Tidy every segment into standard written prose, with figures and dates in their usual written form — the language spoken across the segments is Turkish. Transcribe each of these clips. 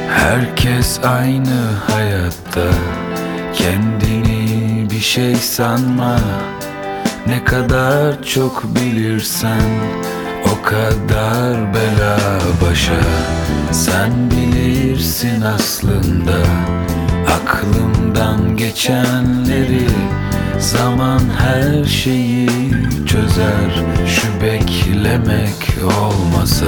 Herkes aynı hayatta, kendini bir şey sanma. Ne kadar çok bilirsen o kadar bela başa. Sen bilirsin aslında aklımdan geçenleri. Zaman her şeyi çözer, şu beklemek olmasa.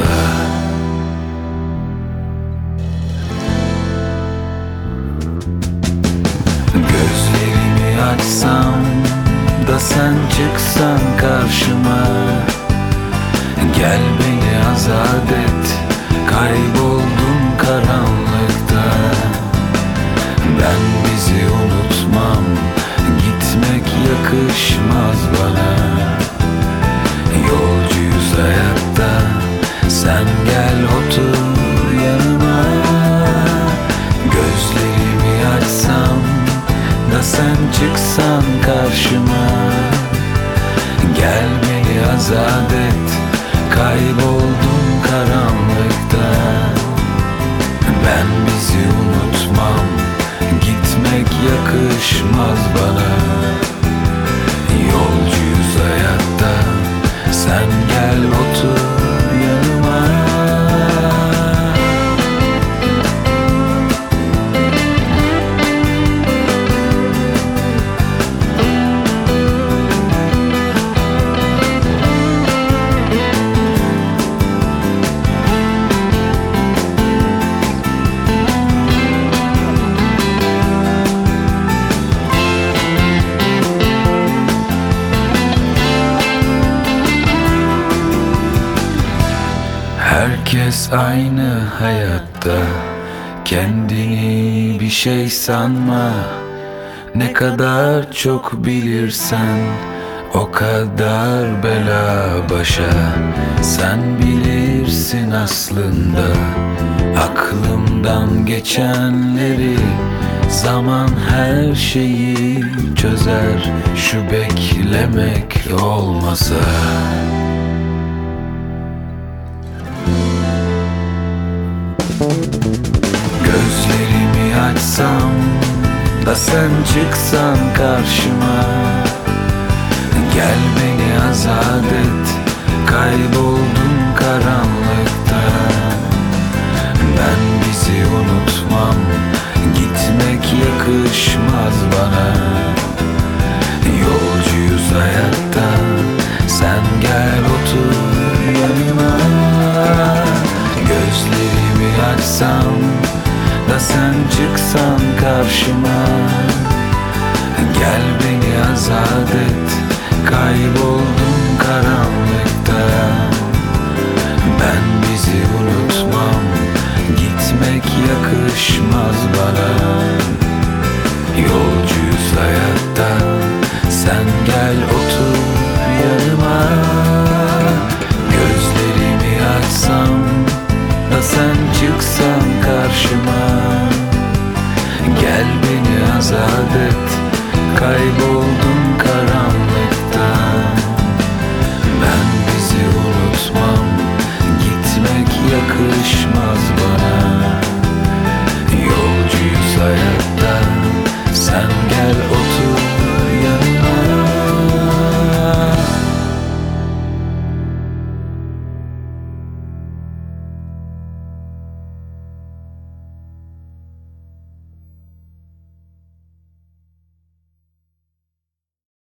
Gözlerimi açsam da sen çıksan karşıma. Gel beni azat et, kayboldum karanlıkta. Ben bizi unutmam, gitmek yakışmaz bana. Yolcuyuz hayatta, sen gel otur yanıma. Gözlerimi açsam da sen çıksan karşıma. Gel beni azat et, kayboldum karanlıkta. Ben bizi unutmam, gitmek yakışmaz bana. Yolcuyuz hayatta, sen gel otur yanıma. Herkes aynı hayatta, kendini bir şey sanma. Ne kadar çok bilirsen o kadar bela başa. Sen bilirsin aslında aklımdan geçenleri. Zaman her şeyi çözer, şu beklemek olmasa. Gözlerimi açsam da sen çıksan karşıma. Gel beni azat et, kayboldum karanlıkta. Ben bizi unutmam, gitmek yakışmaz bana. Yolcuyuz hayatta, sen gel otur yanıma. Gözlerimi açsam da sen çıksan karşıma. Gel beni azat et, kayboldum karanlıkta. Ben bizi unutmam, gitmek yakışmaz bana. Yolcuyuz hayatta, sen gel otur yanıma. Gözlerimi açsam da sen çıksan